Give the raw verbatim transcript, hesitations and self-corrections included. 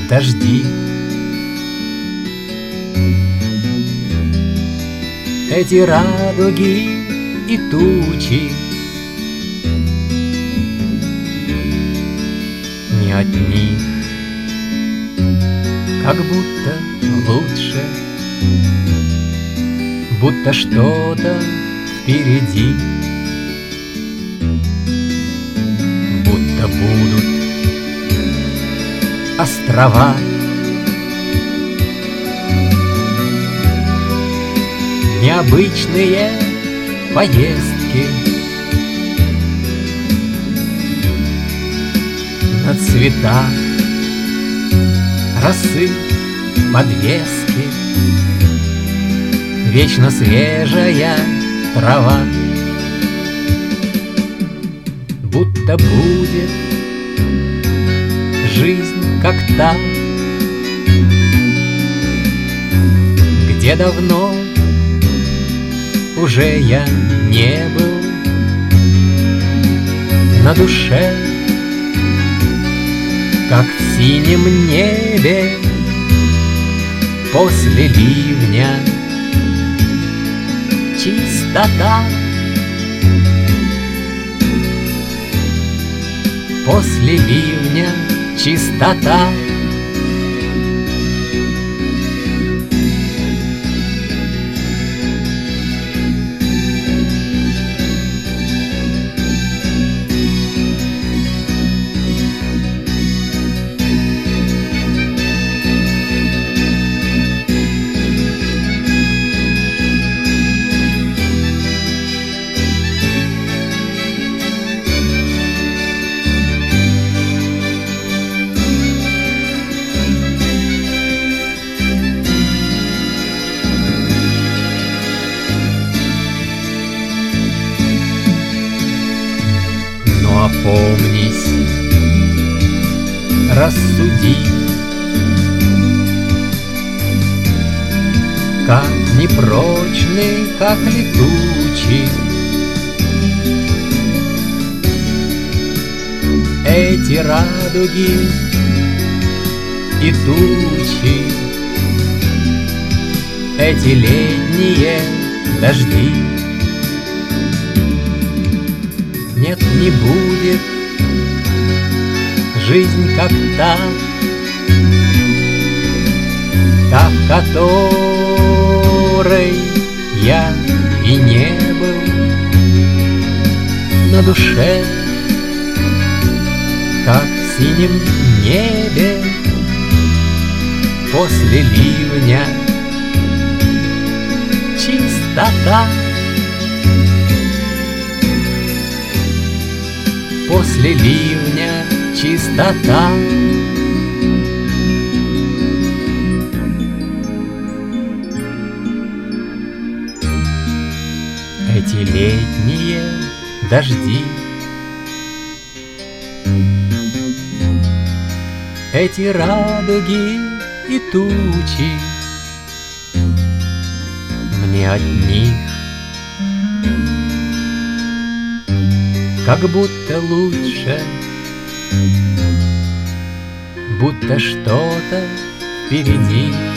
дожди. Эти радуги и тучи не от них, как будто лучше, будто что-то впереди, будто будут острова. Необычные поездки на цветах, росы, подвески, вечно свежая трава. Будто будет жизнь как та, где давно уже я не был. На душе, как в синем небе после ливня, чистота. После ливня чистота. Опомнись, рассуди, как непрочный, как летучий эти радуги и тучи, эти летние дожди. Нет, не будет жизнь как та, та, в которой я и не был. На душе, как в синем небе после ливня, чистота. После ливня чистота. Эти летние дожди, эти радуги и тучи, мне от них как будто лучше, будто что-то впереди.